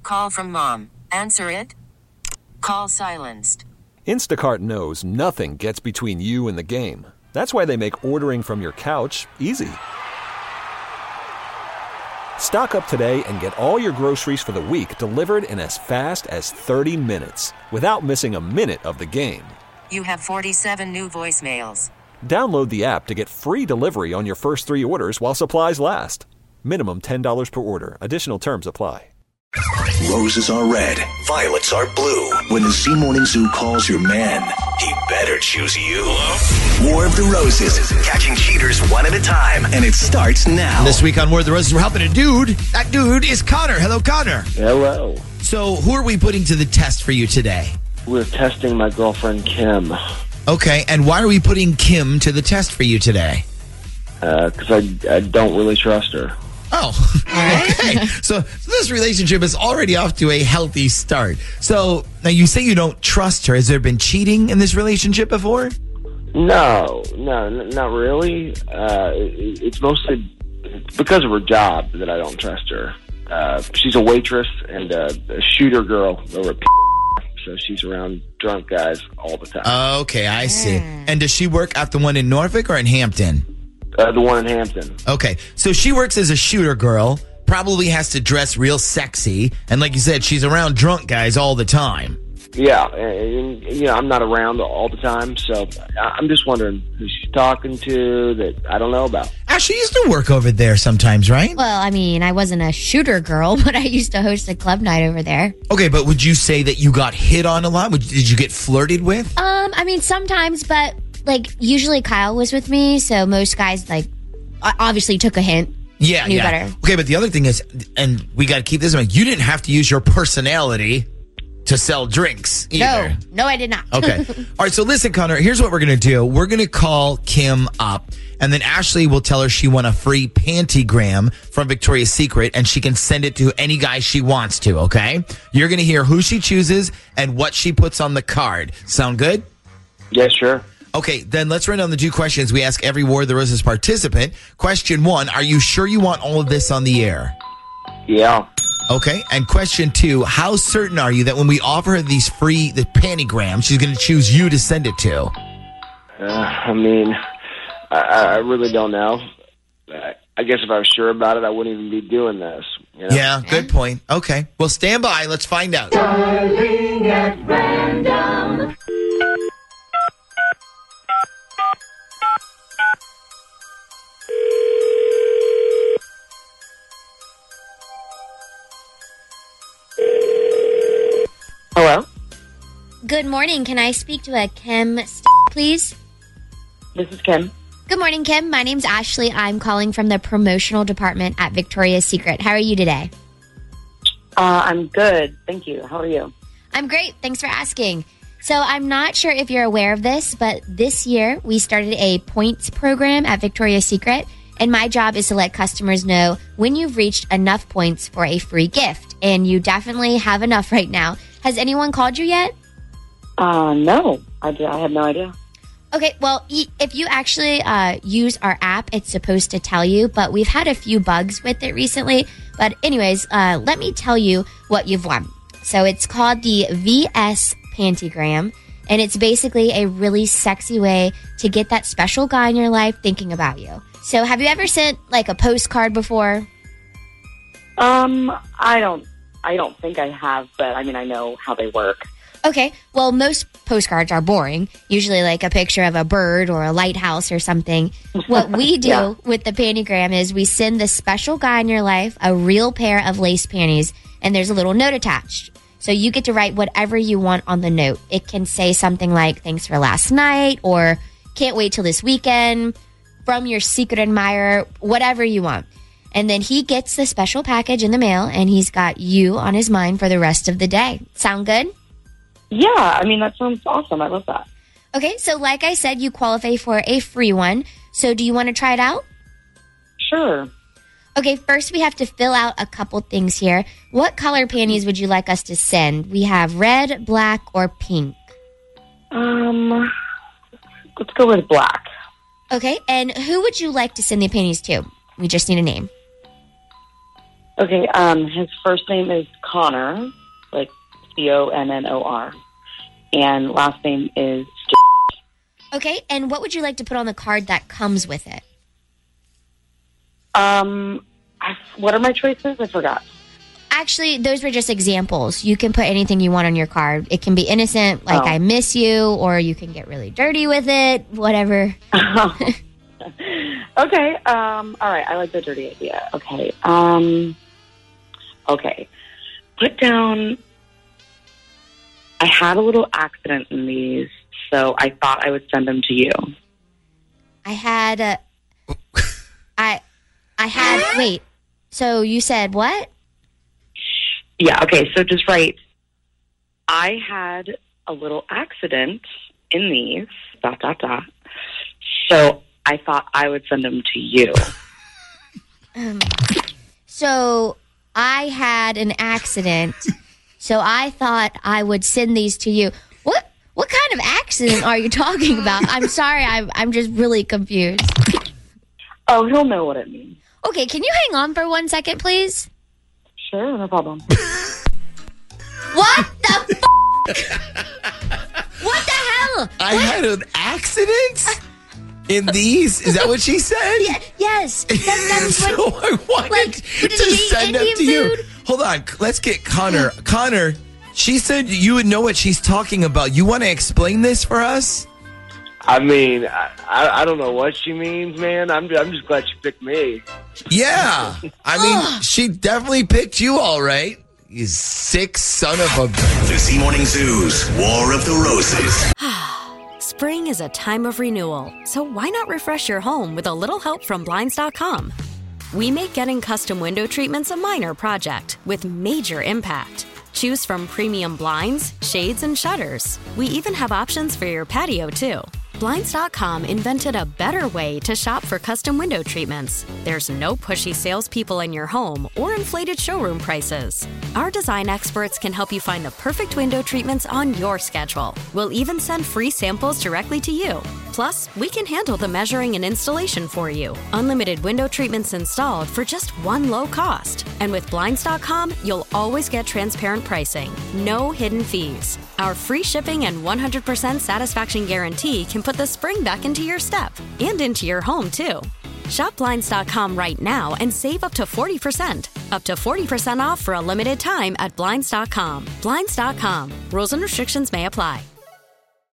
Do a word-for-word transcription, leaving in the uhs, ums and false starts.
call from mom. Answer it. Call silenced. Instacart knows nothing gets between you and the game. That's why they make ordering from your couch easy. Stock up today and get all your groceries for the week delivered in as fast as thirty minutes without missing a minute of the game. You have forty-seven new voicemails. Download the app to get free delivery on your first three orders while supplies last. Minimum ten dollars per order. Additional terms apply. Roses are red, violets are blue. When the Z Morning Zoo calls your man, he better choose you. War of the Roses, catching cheaters one at a time, and it starts now. This week on War of the Roses, we're helping a dude. That dude is Connor. Hello, Connor. Hello. So, who are we putting to the test for you today? We're testing my girlfriend, Kim. Okay, and why are we putting Kim to the test for you today? Because uh, I, I don't really trust her. Oh, okay. So, so this relationship is already off to a healthy start. So now you say you don't trust her. Has there been cheating in this relationship before? No, no, n- not really. Uh, it, it's mostly because of her job that I don't trust her. Uh, she's a waitress and uh, a shooter girl over at P- so she's around drunk guys all the time. Okay, I see. And does she work at the one in Norfolk or in Hampton? Uh, the one in Hampton. Okay, so she works as a shooter girl, probably has to dress real sexy, and like you said, she's around drunk guys all the time. Yeah, and, and you know, I'm not around all the time, so I'm just wondering who she's talking to that I don't know about. Ashley used to work over there sometimes, right? Well, I mean, I wasn't a shooter girl, but I used to host a club night over there. Okay, but would you say that you got hit on a lot? Would, did you get flirted with? Um, I mean, sometimes, but like usually Kyle was with me, so most guys like obviously took a hint. Yeah, knew yeah. better. Okay, but the other thing is, and we got to keep this in mind, you didn't have to use your personality to sell drinks either. No, no, I did not. Okay. All right, so listen, Connor, here's what we're going to do. We're going to call Kim up, and then Ashley will tell her she won a free pantygram from Victoria's Secret, and she can send it to any guy she wants to, okay? You're going to hear who she chooses and what she puts on the card. Sound good? Yeah, sure. Okay, then let's run down the two questions we ask every War of the Roses participant. Question one, are you sure you want all of this on the air? Yeah. Okay, and question two, how certain are you that when we offer her these free, the pantygrams, she's going to choose you to send it to? Uh, I mean, I, I really don't know. I, I guess if I was sure about it, I wouldn't even be doing this. You know? Yeah, good point. Okay, well, stand by. Let's find out. Starting at random. Hello? Good morning. Can I speak to a Kim, St- please? This is Kim. Good morning, Kim. My name's Ashley. I'm calling from the promotional department at Victoria's Secret. How are you today? Uh, I'm good. Thank you. How are you? I'm great. Thanks for asking. So I'm not sure if you're aware of this, but this year we started a points program at Victoria's Secret, and my job is to let customers know when you've reached enough points for a free gift, and you definitely have enough right now. Has anyone called you yet? Uh, no. I, I had no idea. Okay, well, if you actually uh, use our app, it's supposed to tell you, but we've had a few bugs with it recently. But anyways, uh, let me tell you what you've won. So it's called the V S Pantygram, and it's basically a really sexy way to get that special guy in your life thinking about you. So have you ever sent like a postcard before? Um, I don't, I don't think I have, but I mean, I know how they work. Okay, well, most postcards are boring, usually like a picture of a bird or a lighthouse or something. What we do yeah. with the pantygram is we send the special guy in your life a real pair of lace panties, and there's a little note attached. So you get to write whatever you want on the note. It can say something like, thanks for last night, or can't wait till this weekend, from your secret admirer, whatever you want. And then he gets the special package in the mail, and he's got you on his mind for the rest of the day. Sound good? Yeah, I mean, that sounds awesome. I love that. Okay, so like I said, you qualify for a free one. So do you want to try it out? Sure. Okay, first we have to fill out a couple things here. What color panties would you like us to send? We have red, black, or pink. Um, let's go with black. Okay, and who would you like to send the panties to? We just need a name. Okay, um, his first name is Connor, like C O N N O R, and last name is. Okay, and what would you like to put on the card that comes with it? Um, I, what are my choices? I forgot. Actually, those were just examples. You can put anything you want on your card. It can be innocent, like Oh. I miss you, or you can get really dirty with it, whatever. Okay. Um, all right. I like the dirty idea. Okay. Um, okay. Put down. I had a little accident in these, so I thought I would send them to you. I had a. I, I had. Wait. So you said what? Yeah. Okay. So just write. I had a little accident in these. Dot dot dot. So I thought I would send them to you. Um, so I had an accident. So I thought I would send these to you. What what kind of accident are you talking about? I'm sorry, I'm I'm just really confused. Oh, he'll know what it means. Okay, can you hang on for one second, please? Sure, no problem. What the f- What the hell? I had an accident in these. Is that what she said? Yeah, yes. That, that's so what, I wanted like, to did you eat send them Indian to you. food? Hold on. Let's get Connor. Connor, she said you would know what she's talking about. You want to explain this for us? I mean, I, I I don't know what she means, man. I'm I'm just glad she picked me. Yeah. I mean, she definitely picked you all right. You sick son of a... The Z Morning Zoo's War of the Roses. Spring is a time of renewal, so why not refresh your home with a little help from Blinds dot com? We make getting custom window treatments a minor project with major impact. Choose from premium blinds, shades, and shutters. We even have options for your patio, too. Blinds dot com invented a better way to shop for custom window treatments. There's no pushy salespeople in your home or inflated showroom prices. Our design experts can help you find the perfect window treatments on your schedule. We'll even send free samples directly to you. Plus, we can handle the measuring and installation for you. Unlimited window treatments installed for just one low cost. And with Blinds dot com, you'll always get transparent pricing. No hidden fees. Our free shipping and one hundred percent satisfaction guarantee can put the spring back into your step and into your home, too. Shop Blinds dot com right now and save up to forty percent. Up to forty percent off for a limited time at Blinds dot com. Blinds dot com. Rules and restrictions may apply.